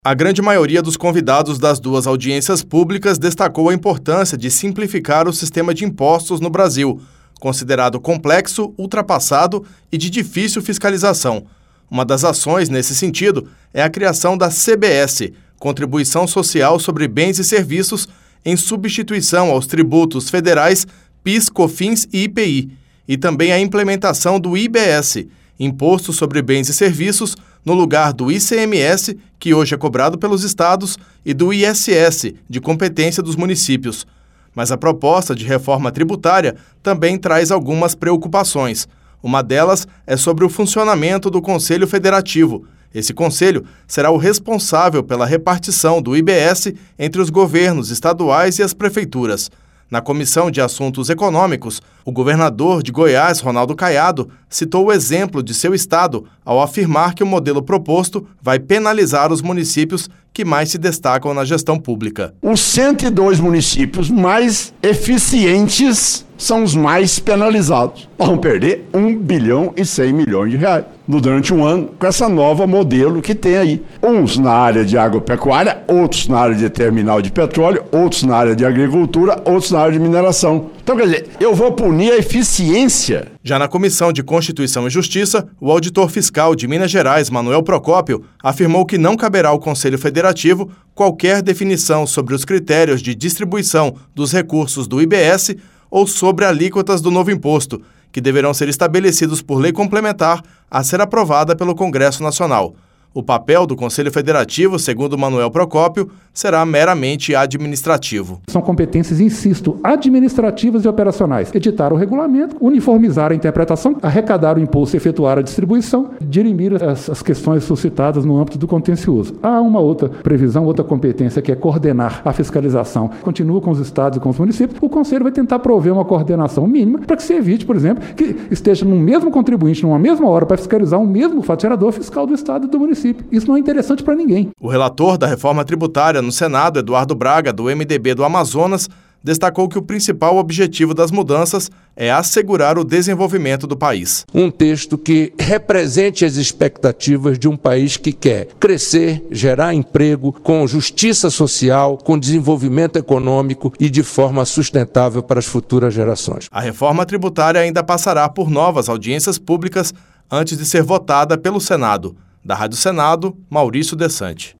A grande maioria dos convidados das duas audiências públicas destacou a importância de simplificar o sistema de impostos no Brasil, considerado complexo, ultrapassado e de difícil fiscalização. Uma das ações nesse sentido é a criação da CBS, Contribuição Social sobre Bens e Serviços, em substituição aos tributos federais PIS, COFINS e IPI, e também a implementação do IBS, Imposto sobre Bens e Serviços, no lugar do ICMS, que hoje é cobrado pelos estados, e do ISS, de competência dos municípios. Mas a proposta de reforma tributária também traz algumas preocupações. Uma delas é sobre o funcionamento do Conselho Federativo. Esse conselho será o responsável pela repartição do IBS entre os governos estaduais e as prefeituras. Na Comissão de Assuntos Econômicos, o governador de Goiás, Ronaldo Caiado, citou o exemplo de seu estado ao afirmar que o modelo proposto vai penalizar os municípios que mais se destacam na gestão pública. Os 102 municípios mais eficientes são os mais penalizados. Vão perder 1 bilhão e 100 milhões de reais durante um ano com essa nova modelo que tem aí. Uns na área de agropecuária, outros na área de terminal de petróleo, outros na área de agricultura, outros na área de mineração. Então, quer dizer, eu vou punir a eficiência. Já na Comissão de Constituição e Justiça, o auditor fiscal de Minas Gerais, Manuel Procópio, afirmou que não caberá ao Conselho Federativo qualquer definição sobre os critérios de distribuição dos recursos do IBS ou sobre alíquotas do novo imposto, que deverão ser estabelecidos por lei complementar a ser aprovada pelo Congresso Nacional. O papel do Conselho Federativo, segundo Manuel Procópio, será meramente administrativo. São competências, insisto, administrativas e operacionais. Editar o regulamento, uniformizar a interpretação, arrecadar o imposto e efetuar a distribuição, dirimir as questões suscitadas no âmbito do contencioso. Há uma outra previsão, outra competência, que é coordenar a fiscalização. Continua com os estados e com os municípios. O Conselho vai tentar prover uma coordenação mínima para que se evite, por exemplo, que esteja no mesmo contribuinte, numa mesma hora, para fiscalizar o mesmo faturador fiscal do estado e do município. Isso não é interessante para ninguém. O relator da reforma tributária no Senado, Eduardo Braga, do MDB do Amazonas, destacou que o principal objetivo das mudanças é assegurar o desenvolvimento do país. Um texto que represente as expectativas de um país que quer crescer, gerar emprego, com justiça social, com desenvolvimento econômico e de forma sustentável para as futuras gerações. A reforma tributária ainda passará por novas audiências públicas antes de ser votada pelo Senado. Da Rádio Senado, Maurício Desante.